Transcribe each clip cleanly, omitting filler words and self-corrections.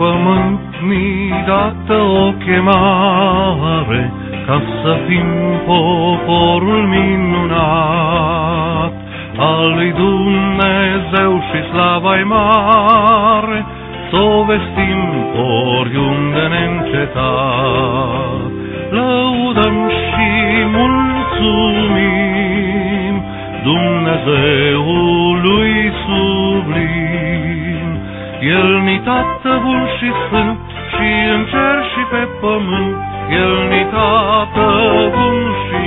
pământ mi-i dată o chemare, ca să fim poporul minunat al lui Dumnezeu și slava-i mare, s-o vestim oriunde neîncetat. Lăudăm și mulțumim Dumnezeului sublim. El ni Tată bun și sfânt, și în cer și pe pământ, El ni Tată bun și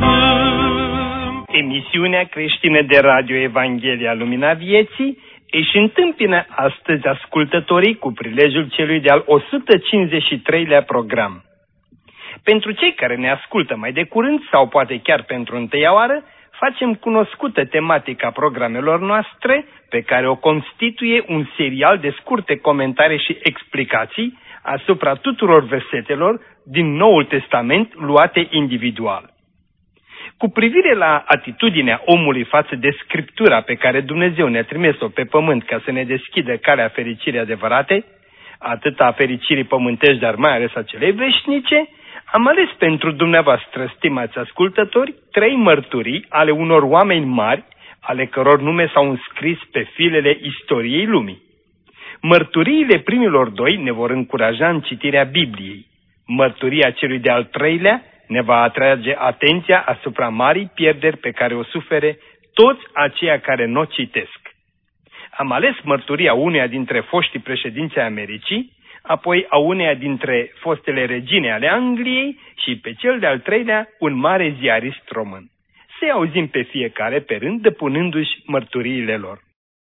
sfânt. Emisiunea creștină de radio Evanghelia Lumina Vieții își întâmpină astăzi ascultătorii cu prilejul celui de-al 153-lea program. Pentru cei care ne ascultă mai de curând sau poate chiar pentru întâia oară, facem cunoscută tematica programelor noastre, pe care o constituie un serial de scurte comentarii și explicații asupra tuturor versetelor din Noul Testament luate individual. Cu privire la atitudinea omului față de Scriptura pe care Dumnezeu ne-a trimis-o pe pământ ca să ne deschidă calea fericirii adevărate, atât a fericirii pământești, dar mai ales a celei veșnice, am ales pentru dumneavoastră, stimați ascultători, 3 mărturii ale unor oameni mari, ale căror nume s-au înscris pe filele istoriei lumii. Mărturiile primilor 2 ne vor încuraja în citirea Bibliei. Mărturia celui de-al 3-lea ne va atrage atenția asupra marii pierderi pe care o sufere toți aceia care nu o citesc. Am ales mărturia uneia dintre foștii președinți ai Americii, apoi a uneia dintre fostele regine ale Angliei și pe cel de-al 3-lea un mare ziarist român. Să-i auzim pe fiecare pe rând, depunându-și mărturiile lor.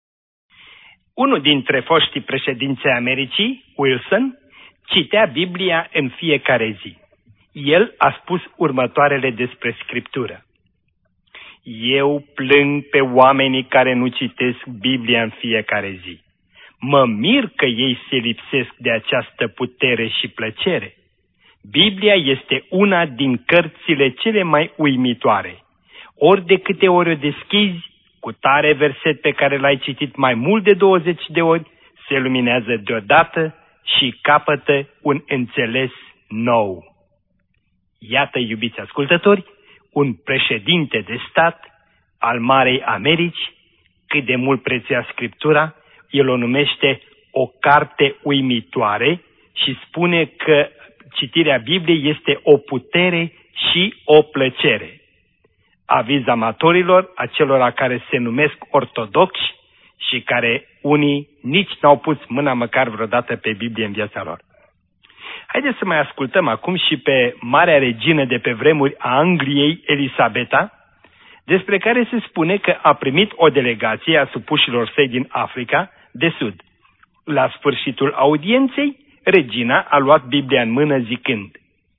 Unul dintre foștii președinți ai Americii, Wilson, citea Biblia în fiecare zi. El a spus următoarele despre Scriptură. Eu plâng pe oamenii care nu citesc Biblia în fiecare zi. Mă mir că ei se lipsesc de această putere și plăcere. Biblia este una din cărțile cele mai uimitoare. Ori de câte ori o deschizi, cu tare verset pe care l-ai citit mai mult de 20 de ori, se luminează deodată și capătă un înțeles nou. Iată, iubiți ascultători, un președinte de stat al Marei Americi, cât de mult prețuia Scriptura, el o numește o carte uimitoare și spune că citirea Bibliei este o putere și o plăcere. Aviz amatorilor, acelora care se numesc ortodoxi și care unii nici n-au pus mâna măcar vreodată pe Biblie în viața lor. Haideți să mai ascultăm acum și pe marea regină de pe vremuri a Angliei, Elisabeta, despre care se spune că a primit o delegație a supușilor săi din Africa de Sud. La sfârșitul audienței, regina a luat Biblia în mână zicând: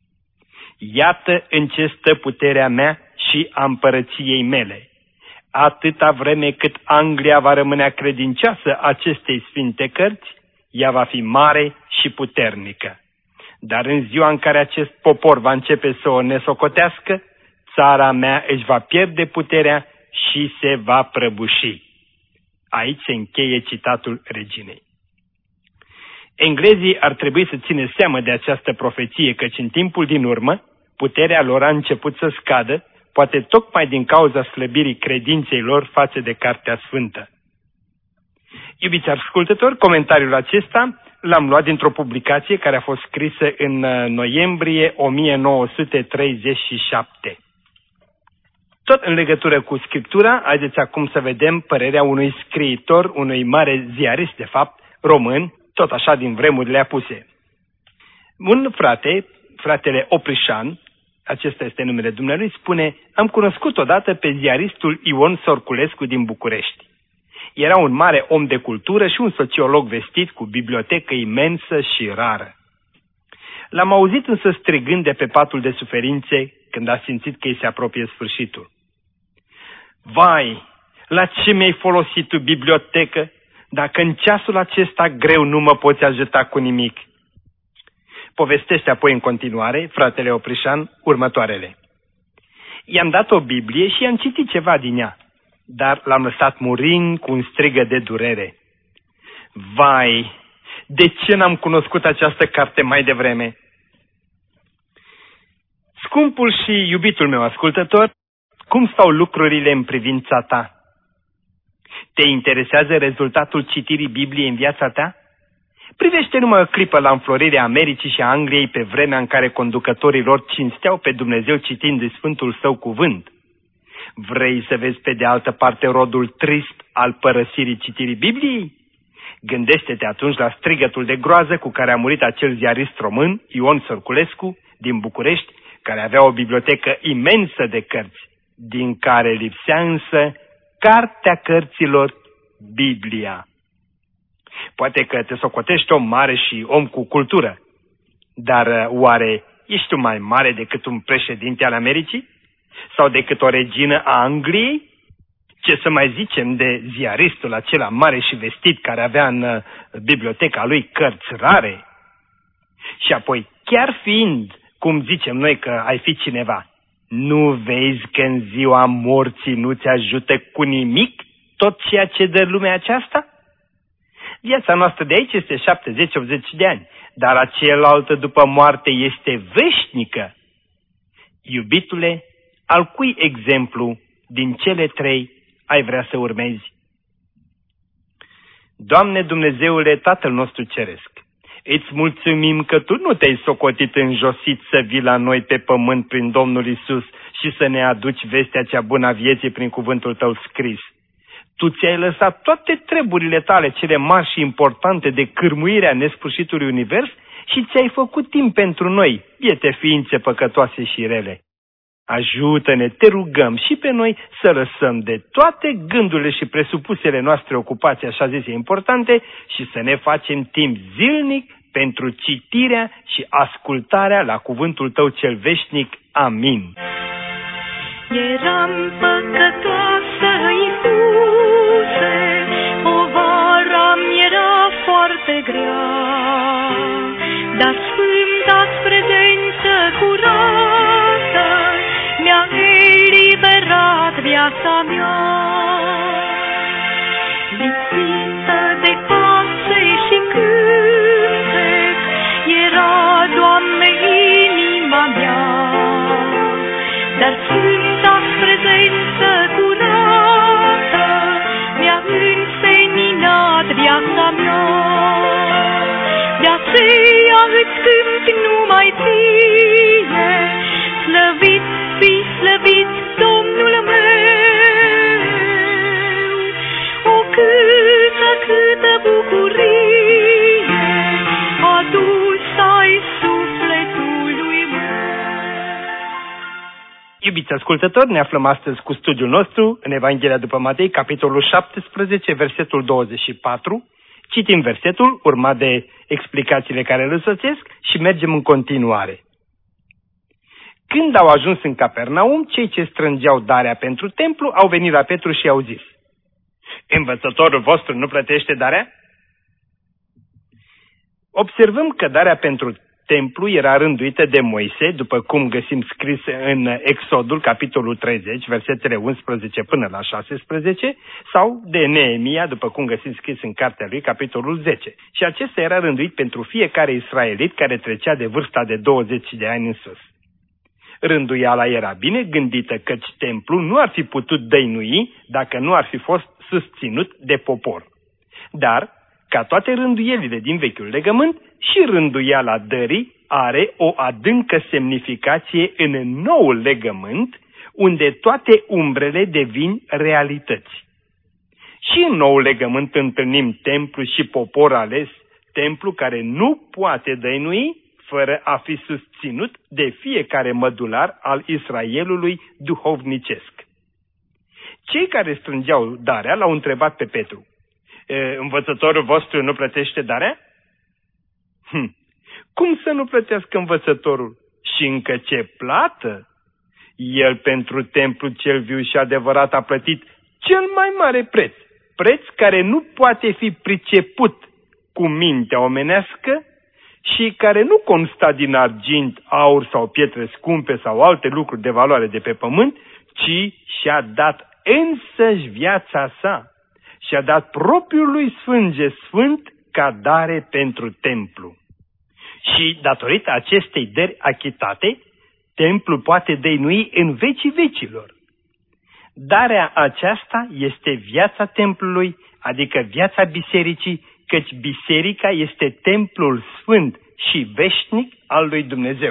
Iată în ce stă puterea mea și a împărăției mele. Atâta vreme cât Anglia va rămâne credincioasă acestei sfinte cărți, ea va fi mare și puternică. Dar în ziua în care acest popor va începe să o nesocotească, țara mea își va pierde puterea și se va prăbuși. Aici se încheie citatul reginei. Englezii ar trebui să țină seamă de această profeție, căci în timpul din urmă, puterea lor a început să scadă, poate tocmai din cauza slăbirii credinței lor față de Cartea Sfântă. Iubiți ascultători, comentariul acesta l-am luat dintr-o publicație care a fost scrisă în noiembrie 1937. Tot în legătură cu Scriptura, haideți acum să vedem părerea unui scriitor, unui mare ziarist, de fapt, român, tot așa din vremurile apuse. Un frate, fratele Oprișan, acesta este numele dumnealui, spune: am cunoscut odată pe ziaristul Ion Sorculescu din București. Era un mare om de cultură și un sociolog vestit cu bibliotecă imensă și rară. L-am auzit însă strigând de pe patul de suferințe când a simțit că îi se apropie sfârșitul. Vai, la ce mi-ai folosit tu bibliotecă, dacă în ceasul acesta greu nu mă poți ajuta cu nimic? Povestește apoi în continuare, fratele Oprișan, următoarele. I-am dat o Biblie și i-am citit ceva din ea, dar l-am lăsat murind cu un strigă de durere. Vai, De ce n-am cunoscut această carte mai devreme? Scumpul și iubitul meu ascultător, cum stau lucrurile în privința ta? Te interesează rezultatul citirii Bibliei în viața ta? Privește numai o clipă la înflorirea Americii și a Angliei pe vremea în care conducătorii lor cinsteau pe Dumnezeu citindu-i Sfântul Său cuvânt. Vrei să vezi pe de altă parte rodul trist al părăsirii citirii Bibliei? Gândește-te atunci la strigătul de groază cu care a murit acel ziarist român, Ion Sărculescu, din București, care avea o bibliotecă imensă de cărți, din care lipsea însă Cartea Cărților, Biblia. Poate că te socotești om mare și om cu cultură, dar oare ești tu mai mare decât un președinte al Americii? Sau decât o regină a Angliei? Ce să mai zicem de ziaristul acela mare și vestit care avea în biblioteca lui cărți rare? Și apoi, chiar fiind, cum zicem noi că ai fi cineva, nu vezi că în ziua morții nu-ți ajută cu nimic tot ceea ce dă lumea aceasta? Viața noastră de aici este 70-80 de ani, dar aceelaltă după moarte este veșnică. Iubitule, al cui exemplu din cele trei ai vrea să urmezi? Doamne Dumnezeule, Tatăl nostru Ceresc, îți mulțumim că Tu nu te-ai socotit înjosit să vii la noi pe pământ prin Domnul Iisus și să ne aduci vestea cea bună a vieții prin cuvântul Tău scris. Tu ți-ai lăsat toate treburile Tale cele mari și importante de cârmuirea nesfârșitului univers și ți-ai făcut timp pentru noi, biete ființe păcătoase și rele. Ajută-ne, te rugăm și pe noi să lăsăm de toate gândurile și presupusele noastre ocupații așa zise importante și să ne facem timp zilnic pentru citirea și ascultarea la cuvântul Tău cel veșnic. Amin. Eram păcătoasă, Iisuse, povara-mi era foarte grea, dar sfânta-ți prezență curată mi-a eliberat viața mea. Lipsită de pace și cântec era, Doamne, inima mea, dar sfânta-ți prezență curată mi-a înseninat viața mea. De aceea îți cânt numai Ție, slăvit fii, slăvit Domnul meu. O câtă bucurie adus ai sufletului meu. Iubiți ascultători, ne aflăm astăzi cu studiul nostru în Evanghelia după Matei, capitolul 17, versetul 24. Citim versetul, urmat de explicațiile care îl însoțesc și mergem în continuare. Când au ajuns în Capernaum, cei ce strângeau darea pentru templu au venit la Petru și i-au zis: Învățătorul vostru nu plătește darea? Observăm că darea pentru templu era rânduită de Moise, după cum găsim scris în Exodul, capitolul 30, versetele 11 până la 16, sau de Neemia, după cum găsim scris în cartea lui, capitolul 10. Și acesta era rânduit pentru fiecare israelit care trecea de vârsta de 20 de ani în sus. Rânduiala era bine gândită, căci templul nu ar fi putut dăinui dacă nu ar fi fost susținut de popor. Dar, ca toate rânduielile din Vechiul Legământ, și rânduiala dării are o adâncă semnificație în Noul Legământ, unde toate umbrele devin realități. Și în Noul Legământ întâlnim templu și popor ales, templu care nu poate dăinui fără a fi susținut de fiecare mădular al Israelului duhovnicesc. Cei care strângeau darea l-au întrebat pe Petru: Învățătorul vostru nu plătește darea? Cum să nu plătească învățătorul? Și încă ce plată? El pentru templu cel viu și adevărat a plătit cel mai mare preț, preț care nu poate fi priceput cu mintea omenească și care nu consta din argint, aur sau pietre scumpe sau alte lucruri de valoare de pe pământ, ci și-a dat însăși viața sa. Și-a dat propriul lui sânge sfânt ca dare pentru templu. Și datorită acestei dări achitate, templul poate dăinui în vecii vecilor. Darea aceasta este viața templului, adică viața bisericii, căci biserica este templul sfânt și veșnic al lui Dumnezeu.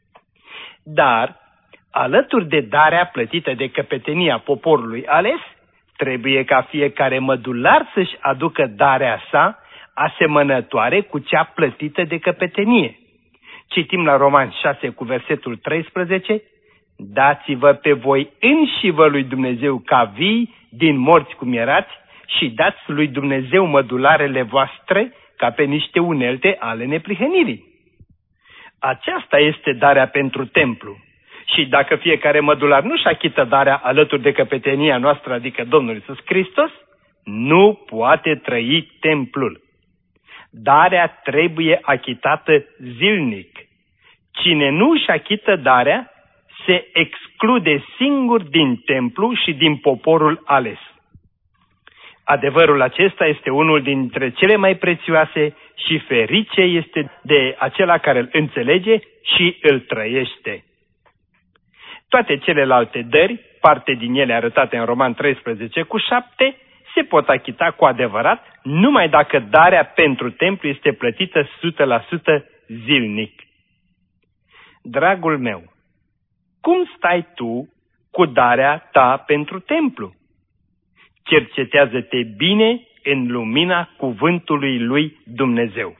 Dar, alături de darea plătită de căpetenia poporului ales, trebuie ca fiecare mădular să-și aducă darea sa asemănătoare cu cea plătită de căpetenie. Citim la Romani 6 cu versetul 13, dați-vă pe voi înșivă lui Dumnezeu ca vii din morți cum erați și dați lui Dumnezeu mădularele voastre ca pe niște unelte ale neprihănirii. Aceasta este darea pentru templu. Și dacă fiecare mădular nu-și achită darea alături de căpetenia noastră, adică Domnul Iisus Hristos, nu poate trăi templul. Darea trebuie achitată zilnic. Cine nu își achită darea, se exclude singur din templu și din poporul ales. Adevărul acesta este unul dintre cele mai prețioase și ferice este de acela care îl înțelege și îl trăiește. Toate celelalte dări, parte din ele arătate în Roman 13 cu 7, se pot achita cu adevărat numai dacă darea pentru templu este plătită 100% zilnic. Dragul meu, cum stai tu cu darea ta pentru templu? Cercetează-te bine în lumina cuvântului lui Dumnezeu.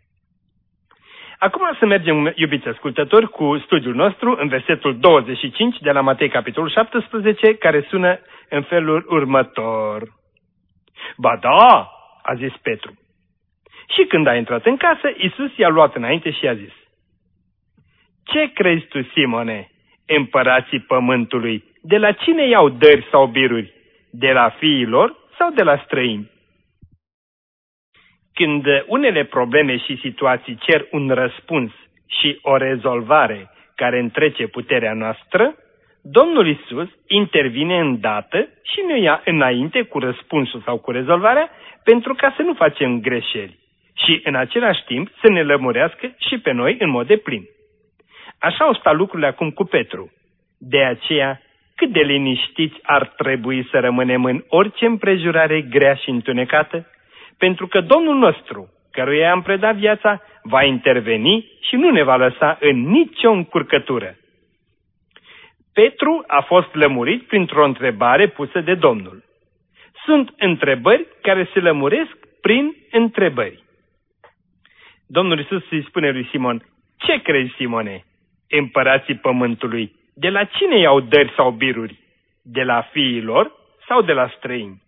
Acum să mergem, iubiți ascultători, cu studiul nostru în versetul 25 de la Matei, capitolul 17, care sună în felul următor. Ba da, a zis Petru. Și când a intrat în casă, Iisus i-a luat înainte și i-a zis, ce crezi tu, Simone, împărații pământului, de la cine iau dări sau biruri? De la fiii lor sau de la străini? Când unele probleme și situații cer un răspuns și o rezolvare care întrece puterea noastră, Domnul Iisus intervine îndată și ne ia înainte cu răspunsul sau cu rezolvarea pentru ca să nu facem greșeli și în același timp să ne lămurească și pe noi în mod deplin. Așa au stat lucrurile acum cu Petru. De aceea, cât de liniștiți ar trebui să rămânem în orice împrejurare grea și întunecată, pentru că Domnul nostru, căruia am predat viața, va interveni și nu ne va lăsa în nicio încurcătură. Petru a fost lămurit printr-o întrebare pusă de Domnul. Sunt întrebări care se lămuresc prin întrebări. Domnul Iisus îi spune lui Simon, ce crezi, Simone, împărații pământului, de la cine iau dări sau biruri? De la fiii lor sau de la străini?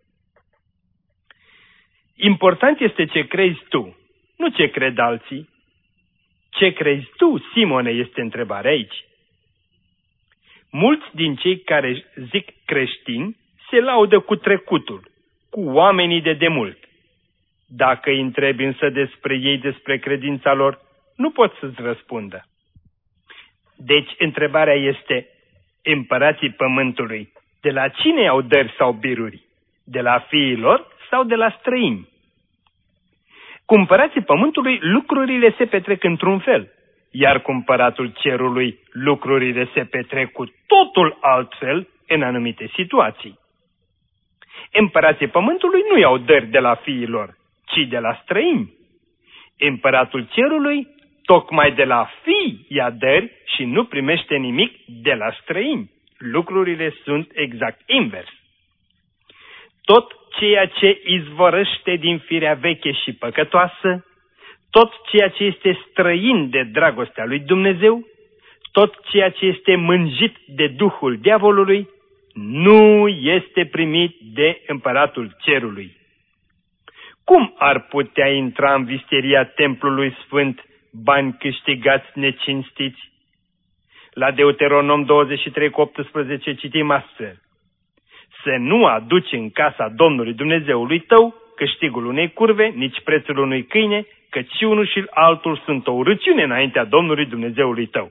Important este ce crezi tu, nu ce cred alții. Ce crezi tu, Simone, este întrebarea aici. Mulți din cei care zic creștini se laudă cu trecutul, cu oamenii de demult. Dacă îi întrebi însă despre ei, despre credința lor, nu pot să-ți răspundă. Deci întrebarea este, împărații pământului, de la cine iau dări sau biruri? De la fiii lor sau de la străini? Cu împărații pământului lucrurile se petrec într-un fel, iar cu împăratul cerului lucrurile se petrec cu totul altfel în anumite situații. Împărații pământului nu iau dări de la fiii lor, ci de la străini. Împăratul cerului tocmai de la fii ia dări și nu primește nimic de la străini. Lucrurile sunt exact invers. Tot ceea ce izvorăște din firea veche și păcătoasă, tot ceea ce este străin de dragostea lui Dumnezeu, tot ceea ce este mânjit de duhul diavolului, nu este primit de împăratul cerului. Cum ar putea intra în visteria templului sfânt bani câștigați necinstiți? La Deuteronom 23:18 citim astfel: să nu aduci în casa Domnului Dumnezeului tău câștigul unei curve, nici prețul unui câine, căci și unul și altul sunt o urăciune înaintea Domnului Dumnezeului tău.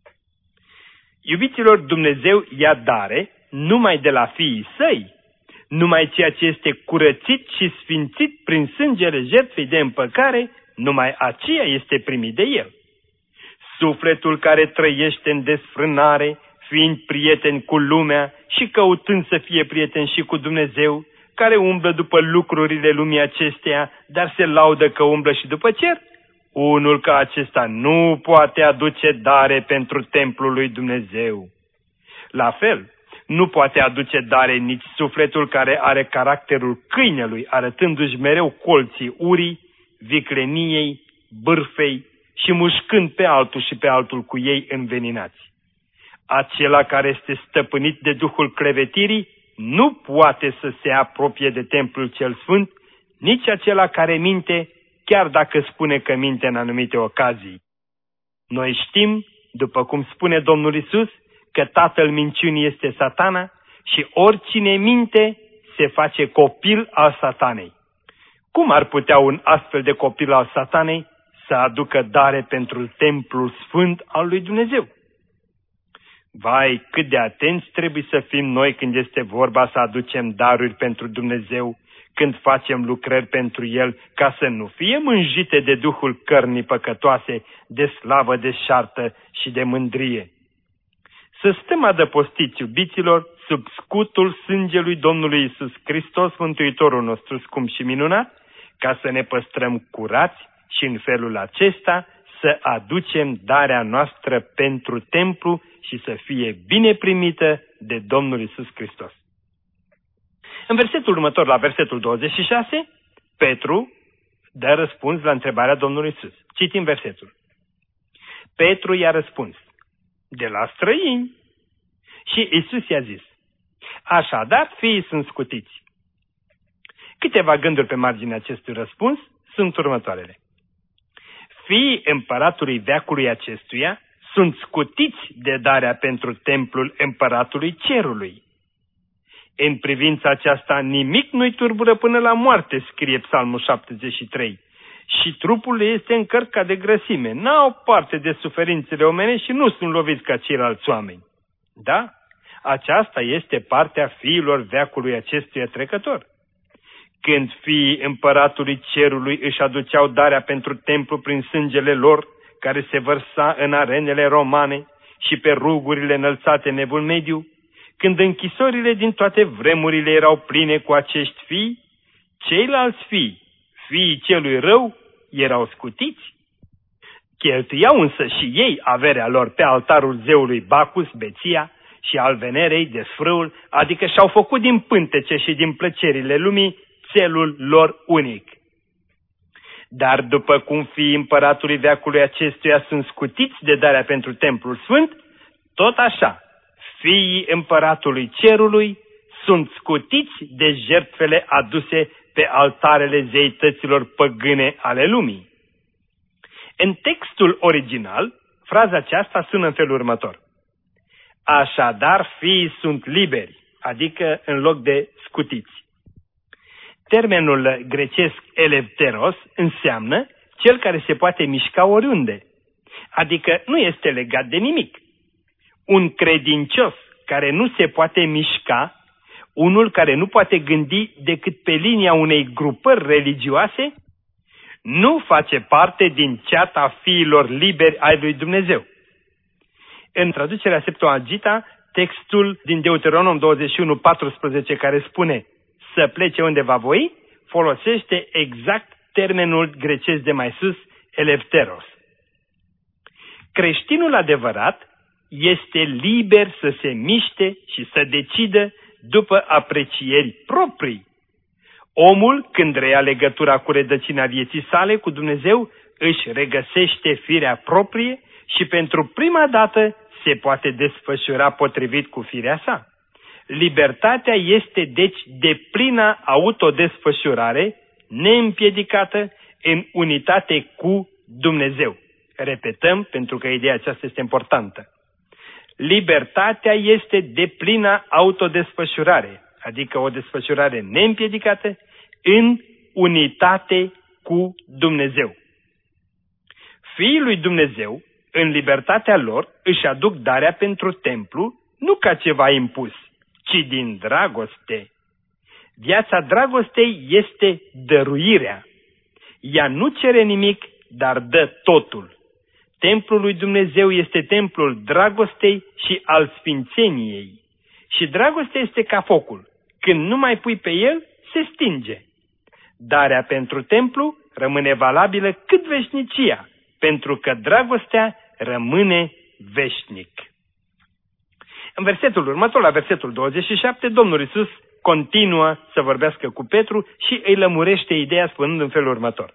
Iubiților, Dumnezeu ia dare numai de la fiii săi, Numai ceea ce este curățit și sfințit prin sângele jertfei de împăcare, numai aceea este primit de El. Sufletul care trăiește în desfrânare, fiind prieten cu lumea și căutând să fie prieten și cu Dumnezeu, care umblă după lucrurile lumii acesteia, dar se laudă că umblă și după cer, unul ca acesta nu poate aduce dare pentru templul lui Dumnezeu. La fel, nu poate aduce dare nici sufletul care are caracterul câinelui, arătându-și mereu colții urii, vicleniei, bârfei și mușcând pe altul și pe altul cu ei înveninați. Acela care este stăpânit de duhul clevetirii nu poate să se apropie de templul cel sfânt, nici acela care minte, chiar dacă spune că minte în anumite ocazii. Noi știm, după cum spune Domnul Iisus, că tatăl minciunii este Satana și oricine minte se face copil al Satanei. Cum ar putea un astfel de copil al Satanei să aducă dare pentru templul sfânt al lui Dumnezeu? Vai, cât de atenți trebuie să fim noi când este vorba să aducem daruri pentru Dumnezeu, când facem lucrări pentru El, ca să nu fie mânjite de duhul cărnii păcătoase, de slavă deșartă și de mândrie. Să stăm adăpostiți, iubiților, sub scutul sângelui Domnului Iisus Hristos, Mântuitorul nostru scump și minunat, ca să ne păstrăm curați și în felul acesta să aducem darea noastră pentru templu și să fie bine primită de Domnul Iisus Hristos. În versetul următor, la versetul 26, Petru dă răspuns la întrebarea Domnului Iisus. Citim versetul. Petru i-a răspuns: de la străini. Și Iisus i-a zis: așadar, fiii sunt scutiți. Câteva gânduri pe marginea acestui răspuns sunt următoarele. Fiii împăratului veacului acestuia sunt scutiți de darea pentru templul împăratului cerului. În privința aceasta nimic nu-i turbură până la moarte, scrie Psalmul 73. Și trupul este încărcat de grăsime, n-au parte de suferințele omenești și nu sunt loviți ca ceilalți oameni. Da? Aceasta este partea fiilor veacului acestuia trecător. Când fiii împăratului cerului își aduceau darea pentru templu prin sângele lor, care se vărsa în arenele romane și pe rugurile înălțate în Evul Mediu, când închisorile din toate vremurile erau pline cu acești fii, ceilalți fii, fiii celui rău, erau scutiți. Cheltuiau însă și ei averea lor pe altarul zeului Bacus, beția, și al Venerei, desfrâul, adică și-au făcut din pântece și din plăcerile lumii țelul lor unic. Dar după cum fiii împăratului veacului acestuia sunt scutiți de darea pentru templul sfânt, tot așa, fiii împăratului cerului sunt scutiți de jertfele aduse pe altarele zeităților păgâne ale lumii. În textul original, fraza aceasta sună în felul următor: așadar, fiii sunt liberi, adică în loc de scutiți. Termenul grecesc eleftheros înseamnă cel care se poate mișca oriunde, adică nu este legat de nimic. Un credincios care nu se poate mișca, unul care nu poate gândi decât pe linia unei grupări religioase, nu face parte din ceata fiilor liberi ai lui Dumnezeu. În traducerea Septuaginta, textul din Deuteronom 21:14, care spune să plece unde va voi, folosește exact termenul grecesc de mai sus, eleftheros. Creștinul adevărat este liber să se miște și să decidă după aprecieri proprii. Omul, când reia legătura cu rădăcina vieții sale cu Dumnezeu, își regăsește firea proprie și pentru prima dată se poate desfășura potrivit cu firea sa. Libertatea este deci deplină autodesfășurare, neîmpiedicată, în unitate cu Dumnezeu. Repetăm, pentru că ideea aceasta este importantă. Libertatea este deplină autodesfășurare, adică o desfășurare neîmpiedicată, în unitate cu Dumnezeu. Fiii lui Dumnezeu, în libertatea lor, își aduc darea pentru templu, nu ca ceva impus, ci din dragoste. Viața dragostei este dăruirea. Ea nu cere nimic, dar dă totul. Templul lui Dumnezeu este templul dragostei și al sfințeniei. Și dragostea este ca focul. Când nu mai pui pe el, se stinge. Darea pentru templu rămâne valabilă cât veșnicia, pentru că dragostea rămâne veșnic. În versetul următor, la versetul 27, Domnul Iisus continuă să vorbească cu Petru și îi lămurește ideea spunând în felul următor.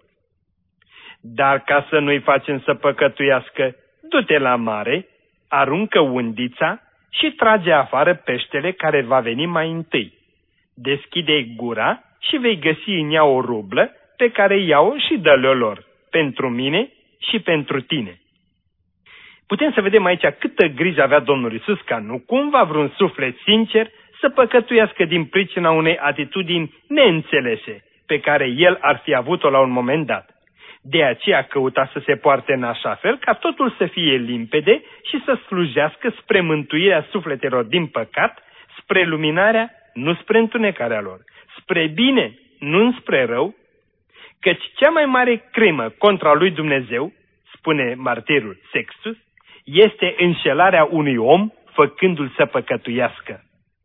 Dar ca să nu-i facem să păcătuiască, du-te la mare, aruncă undița și trage afară peștele care va veni mai întâi. Deschide-i gura și vei găsi în ea o rublă pe care iau și dă-le lor, pentru mine și pentru tine. Putem să vedem aici câtă grijă avea Domnul Iisus ca nu cumva vreun suflet sincer să păcătuiască din pricina unei atitudini neînțelese pe care el ar fi avut-o la un moment dat. De aceea căuta să se poarte în așa fel ca totul să fie limpede și să slujească spre mântuirea sufletelor din păcat, spre luminarea, nu spre întunecarea lor, spre bine, nu înspre rău, căci cea mai mare crimă contra lui Dumnezeu, spune martirul Sextus, este înșelarea unui om făcându-l să păcătuiască.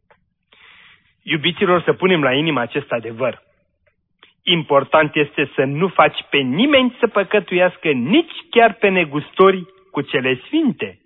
Iubiților, să punem la inimă acest adevăr. Important este să nu faci pe nimeni să păcătuiască, nici chiar pe negustorii cu cele sfinte.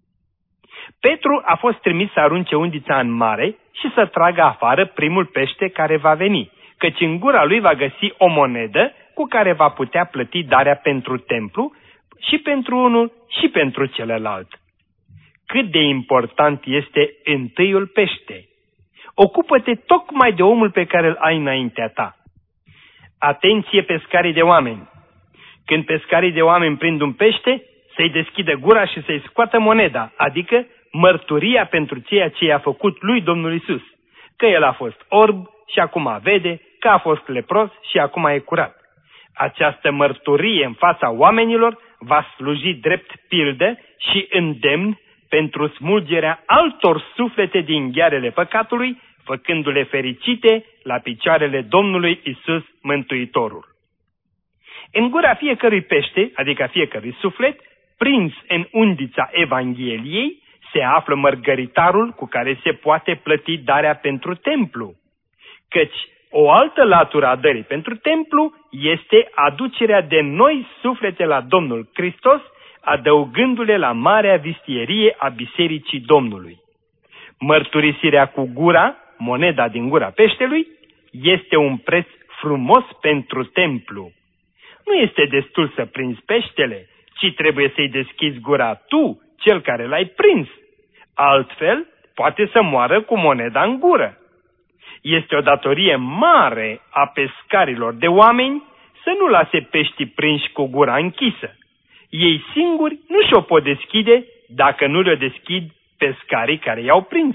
Petru a fost trimis să arunce undița în mare și să tragă afară primul pește care va veni, căci în gura lui va găsi o monedă cu care va putea plăti darea pentru templu și pentru unul și pentru celălalt. Cât de important este întâiul pește! Ocupă-te tocmai de omul pe care îl ai înaintea ta. Atenție pescarii de oameni! Când pescarii de oameni prind un pește, să-i deschidă gura și să-i scoată moneda, adică mărturia pentru ceea ce i-a făcut lui Domnul Iisus, că el a fost orb și acum vede, că a fost lepros și acum e curat. Această mărturie în fața oamenilor va sluji drept pildă și îndemn pentru smulgerea altor suflete din ghearele păcatului, făcându-le fericite la picioarele Domnului Iisus Mântuitorul. În gura fiecărui pește, adică fiecărui suflet, prins în undița Evangheliei, se află mărgăritarul cu care se poate plăti darea pentru templu. Căci o altă latură a dării pentru templu este aducerea de noi suflete la Domnul Hristos, adăugându-le la marea vistierie a Bisericii Domnului. Mărturisirea cu gura, moneda din gura peștelui, este un preț frumos pentru templu. Nu este destul să prinzi peștele, ci trebuie să-i deschizi gura tu, cel care l-ai prins. Altfel, poate să moară cu moneda în gură. Este o datorie mare a pescarilor de oameni să nu lase peștii prinși cu gura închisă. Ei singuri nu și-o pot deschide dacă nu le deschid pescarii care i-au prins.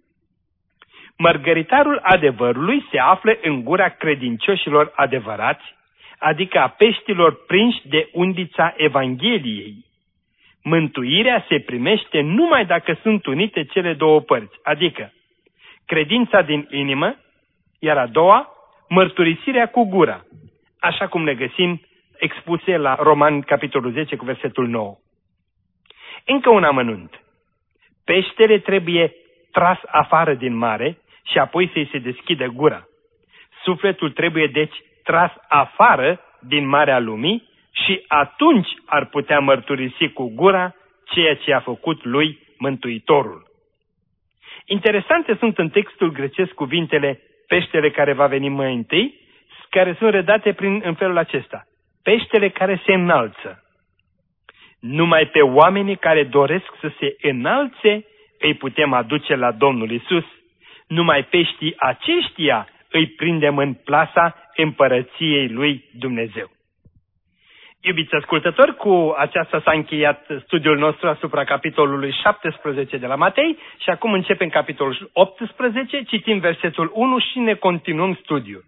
Mărgăritarul adevărului se află în gura credincioșilor adevărați, adică a peștilor prinși de undița Evangheliei. Mântuirea se primește numai dacă sunt unite cele două părți, adică credința din inimă, iar a doua, mărturisirea cu gura, așa cum ne găsim expuse la Romani, capitolul 10, cu versetul 9. Încă un amănunt. Peștele trebuie tras afară din mare și apoi să-i se deschidă gura. Sufletul trebuie, deci, tras afară din marea lumii și atunci ar putea mărturisi cu gura ceea ce a făcut lui Mântuitorul. Interesante sunt în textul grecesc cuvintele peștele care va veni mai întâi, care sunt redate în felul acesta. Peștele care se înalță. Numai pe oamenii care doresc să se înalțe îi putem aduce la Domnul Iisus. Numai peștii aceștia îi prindem în plasa împărăției lui Dumnezeu. Iubiți ascultători, cu aceasta s-a încheiat studiul nostru asupra capitolului 17 de la Matei și acum începem capitolul 18, citim versetul 1 și ne continuăm studiul.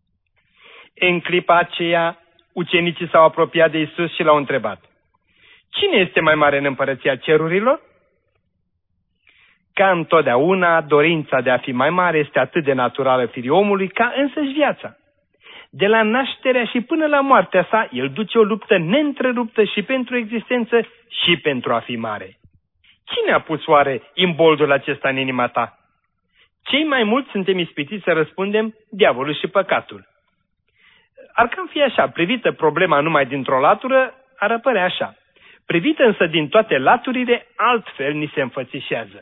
În clipa aceea, ucenicii s-au apropiat de Iisus și l-au întrebat: Cine este mai mare în împărăția cerurilor? Ca întotdeauna, dorința de a fi mai mare este atât de naturală firii omului ca însăși viața. De la nașterea și până la moartea sa, el duce o luptă neîntreruptă și pentru existență și pentru a fi mare. Cine a pus oare imboldul acesta în inima ta? Cei mai mulți suntem ispitiți să răspundem: diavolul și păcatul. Ar cam fi așa, privită problema numai dintr-o latură, ar apărea așa. Privită însă din toate laturile, altfel ni se înfățișează.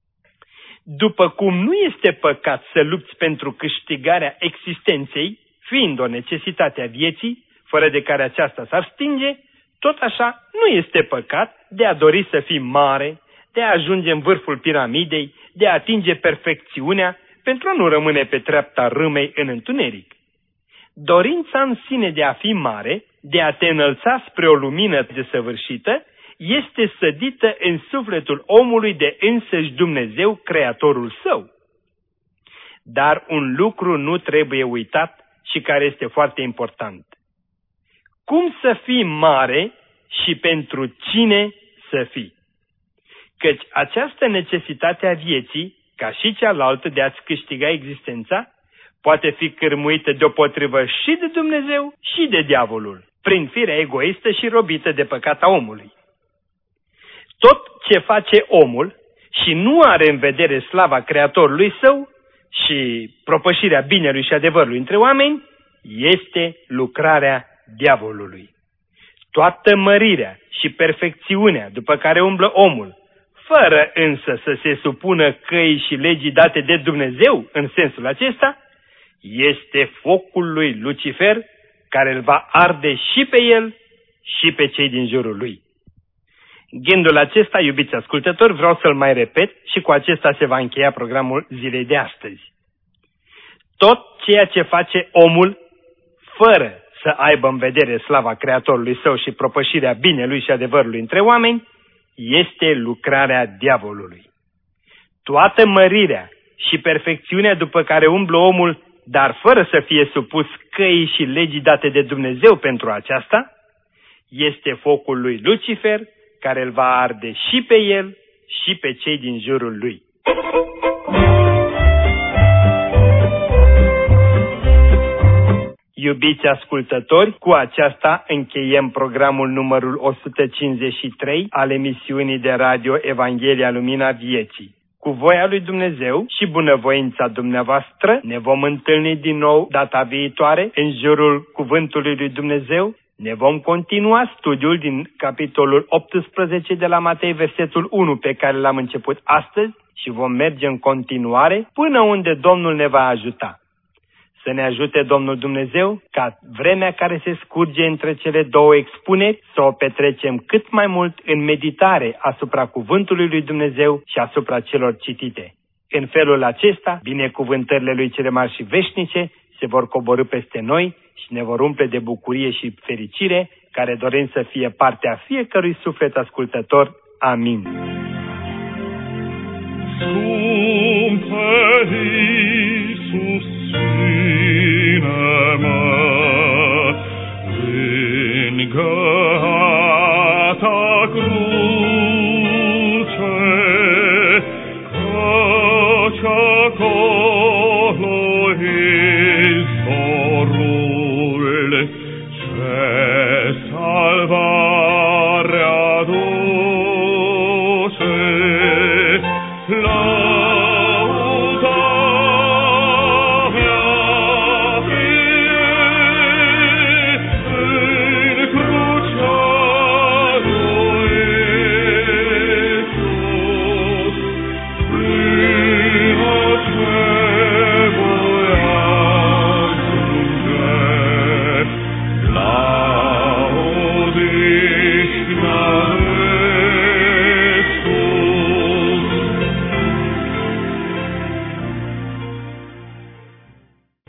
După cum nu este păcat să lupți pentru câștigarea existenței, fiind o necesitate a vieții, fără de care aceasta s-ar stinge, tot așa nu este păcat de a dori să fii mare, de a ajunge în vârful piramidei, de a atinge perfecțiunea, pentru a nu rămâne pe treapta râmei în întuneric. Dorința în sine de a fi mare, de a te înălța spre o lumină desăvârșită, este sădită în sufletul omului de însăși Dumnezeu, Creatorul său. Dar un lucru nu trebuie uitat și care este foarte important. Cum să fii mare și pentru cine să fii? Căci această necesitate a vieții, ca și cealaltă de a-ți câștiga existența, poate fi cârmuită deopotrivă și de Dumnezeu și de diavolul, prin firea egoistă și robită de păcat a omului. Tot ce face omul și nu are în vedere slava Creatorului său și propășirea binelui și adevărului între oameni, este lucrarea diavolului. Toată mărirea și perfecțiunea după care umblă omul, fără însă să se supună căii și legii date de Dumnezeu în sensul acesta, este focul lui Lucifer, care îl va arde și pe el și pe cei din jurul lui. Gândul acesta, iubiți ascultători, vreau să-l mai repet și cu acesta se va încheia programul zilei de astăzi. Tot ceea ce face omul, fără să aibă în vedere slava Creatorului său și propășirea binelui și adevărului între oameni, este lucrarea diavolului. Toată mărirea și perfecțiunea după care umblă omul, dar fără să fie supus căii și legii date de Dumnezeu pentru aceasta, este focul lui Lucifer, care îl va arde și pe el și pe cei din jurul lui. Iubiți ascultători, cu aceasta încheiem programul numărul 153 al emisiunii de radio Evanghelia Lumina Vieții. Cu voia lui Dumnezeu și bunăvoința dumneavoastră ne vom întâlni din nou data viitoare în jurul cuvântului lui Dumnezeu. Ne vom continua studiul din capitolul 18 de la Matei, versetul 1 pe care l-am început astăzi și vom merge în continuare până unde Domnul ne va ajuta. Să ne ajute Domnul Dumnezeu ca vremea care se scurge între cele două expuneri să o petrecem cât mai mult în meditare asupra cuvântului lui Dumnezeu și asupra celor citite. În felul acesta, binecuvântările lui cele mari și veșnice se vor coborî peste noi și ne vor umple de bucurie și fericire, care dorim să fie partea fiecărui suflet ascultător. Amin. Scumpă